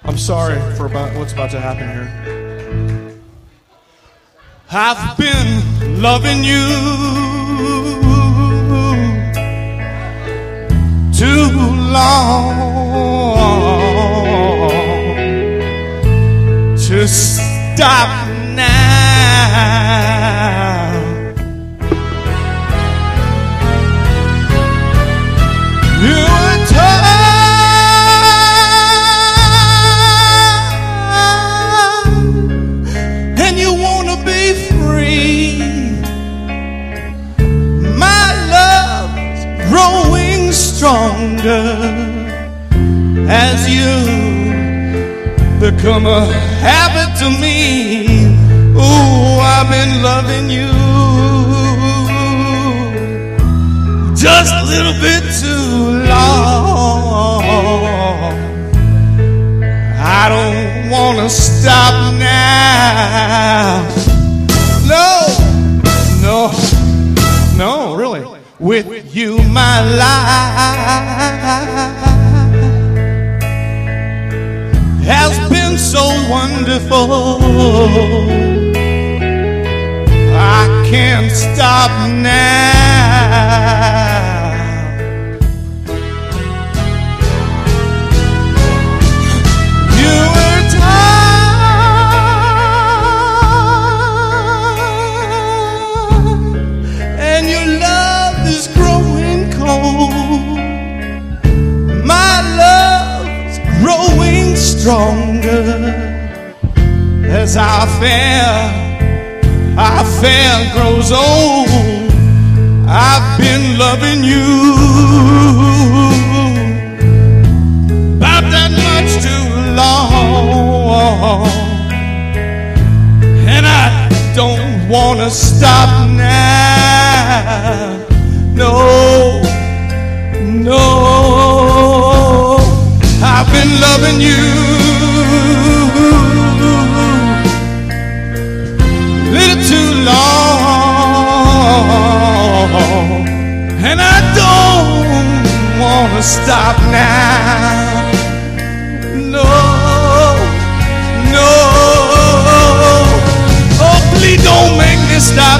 I'm sorry for what's about to happen here. I've been loving you too long to stop now. You were tired and you want to be free. My love's growing stronger as you become a habit to me. Ooh, I've been loving you just a little bit too long. I don't want to stop now. No, really. With you, my life has been so wonderful. I can't stop now. You were tired and your love is growing cold. My love's growing stronger as our affair grows old. I've been loving you about that much too long, and I don't want to stop now. No, I've been loving you little too long, and I don't want to stop now. No, oh please don't make me stop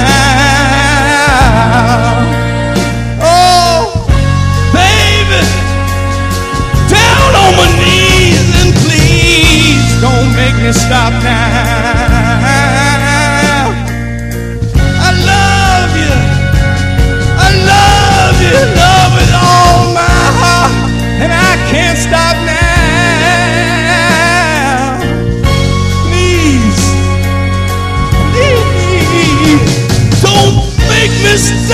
now. Oh baby, down on my knees and please don't make me stop now. Love with all my heart, and I can't stop now. Please, don't make me stop.